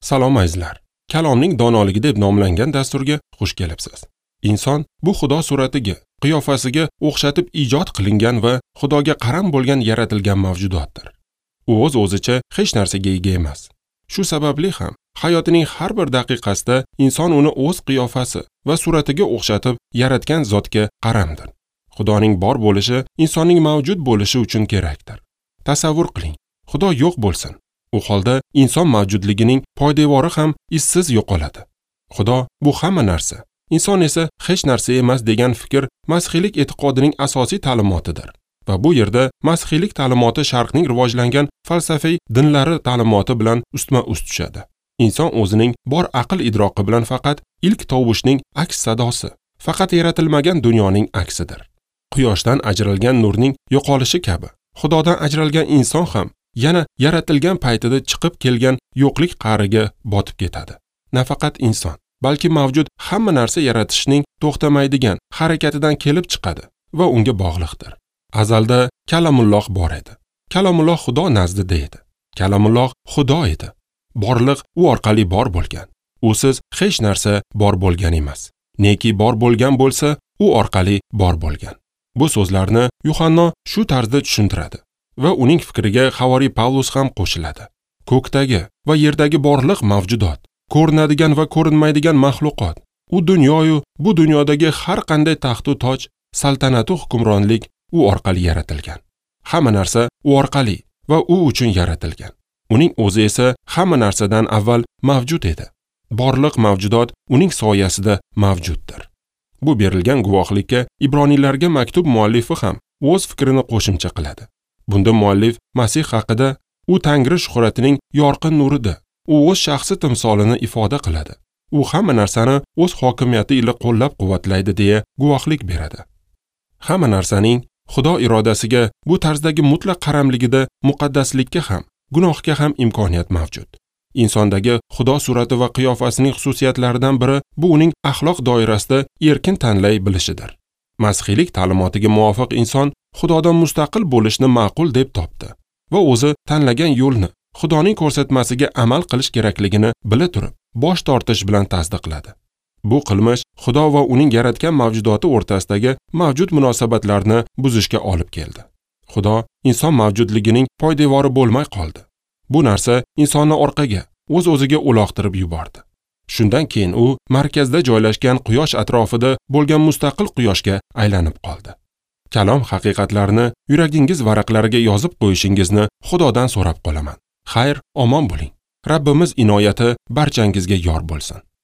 Salom azizlar. Kalomning donoligi deb nomlangan dasturga xush kelibsiz. Inson bu Xudo suratiga, qiyofasiga o'xshatib ijod qilingan va Xudoga qaram bo'lgan yaratilgan mavjudotdir. U o'z-o'zicha hech narsaga ega emas. Shu sababli ham hayotining har bir daqiqasida inson uni o'z qiyofasi va suratiga o'xshatib yaratgan zotga qaramdir. Xudoning bor bo'lishi insonning mavjud bo'lishi uchun kerakdir. Tasavvur qiling, Xudo yo'q bo'lsin. U holda inson mavjudligining poydevori ham izsiz yo'qoladi. Xudo bu hamma narsa, inson esa hech narsa emas degan fikr masihiylik e'tiqodining asosiy ta'limotidir. Va bu yerda masihiylik ta'limoti sharqning rivojlangan falsafiy dinlari ta'limoti bilan ustma-ust tushadi. Inson o'zining bor aql idroqi bilan faqat ilk tovushning aks sadosi, faqat yaratilmagan dunyoning aksidir. Quyoshdan ajralgan nurning yo'qolishi kabi, Xudodan ajralgan inson ham yana yaratilgan paytida chiqib kelgan yo'qlik qa'riga botib ketadi. Nafaqat inson, balki mavjud hamma narsa yaratishning to'xtamaydigan harakatidan kelib chiqadi va unga bog'liqdir. Azalda Kalamulloh bor edi. Kalamulloh Xudo nazdida edi. Kalamulloh Xudo edi. Borliq u orqali bor bo'lgan. Usiz hech narsa bor bo'lgan emas. Neki bor bo'lgan bo'lsa, u orqali bor bo'lgan. Bu so'zlarni Yuhanno shu tarzda tushuntiradi va uning fikriga Havoriy Pavlus ham qo'shiladi. Ko'kdagi va yerdagi borliq mavjudot, ko'rinadigan va ko'rinmaydigan maxluqot, u dunyoyu bu dunyodagi har qanday taxtu toj, saltanatu hukmronlik u orqali yaratilgan. Hamma narsa u orqali va u uchun yaratilgan. Uning o'zi esa hamma narsadan avval mavjud edi. Borliq mavjudot uning soyasida mavjuddir. Bu berilgan guvohlikka Ibroniylarga maktub muallifi ham o'z fikrini qo'shimcha qiladi. Bunda muallif Masih haqida u Tangri shuhratining yorqin nurida, u o'z shaxsi timsolini ifoda qiladi. U hamma narsani o'z hokimiyati ila qo'llab-quvvatlaydi deya guvohlik beradi. Hamma narsaning Xudo irodasiga bu tarzdagi mutlaq qaramligida muqaddaslikka ham, gunohga ham imkoniyat mavjud. Insondagi Xudo surati va qiyofasining xususiyatlaridan biri bu uning axloq doirasida erkin tanlay bilishidir. Masihiylik ta'limotiga muvofiq inson Xudodan mustaqil bo'lishni ma'qul deb topdi va o'zi tanlagan yo'lni Xudoning ko'rsatmasiga amal qilish kerakligini bila turib, bosh tortish bilan tasdiqladi. Bu qilmish Xudo va uning yaratgan mavjudoti o'rtasidagi mavjud munosabatlarni buzishga olib keldi. Xudo inson mavjudligining poydevori bo'lmay qoldi. Bu narsa insonni orqaga, o'z-o'ziga uloqtirib yubordi. Shundan keyin u markazda joylashgan quyosh atrofida bo'lgan mustaqil quyoshga aylanib qoldi. Kalom haqiqatlarini yuragingiz varaqlariga yozib qo'yishingizni Xudodan so'rab qolaman. Xayr, omon bo'ling. Rabbimiz inoyati barchangizga yor bo'lsin.